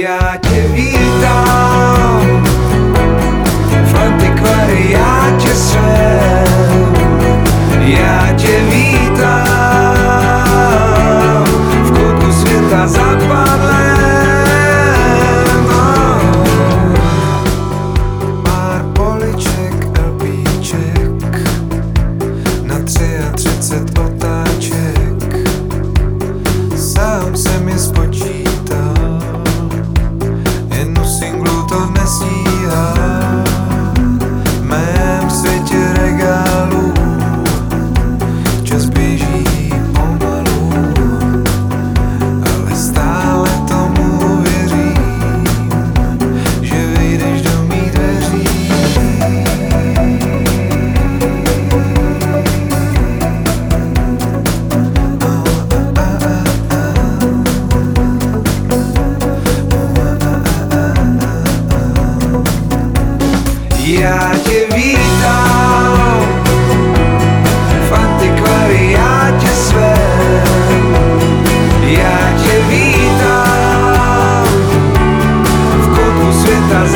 Já tě vítám v antikvariátě svém. Já tě vítám v koutku světa zapadlém. Pár poliček, LPček na 33 otáček. Sám jsem je spočítal, jednu singlu to nestíhá. V mém světě regálů čas běží pomalu, ale stále tomu věřím, že vyjdeš do mých dveří. Já tě vítám v antikvariátě svém. Já tě vítám v koutku světa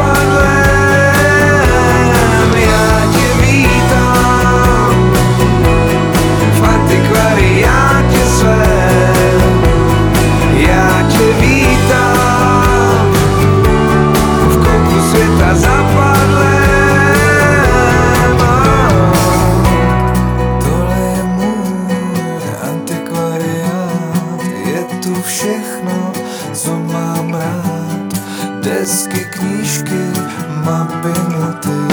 zapadlém. Já tě vítám v antikvariátě svém. Já tě vítám v koutku světa zapadlém. Všechno, co mám rád, desky, knížky, mapy, noty.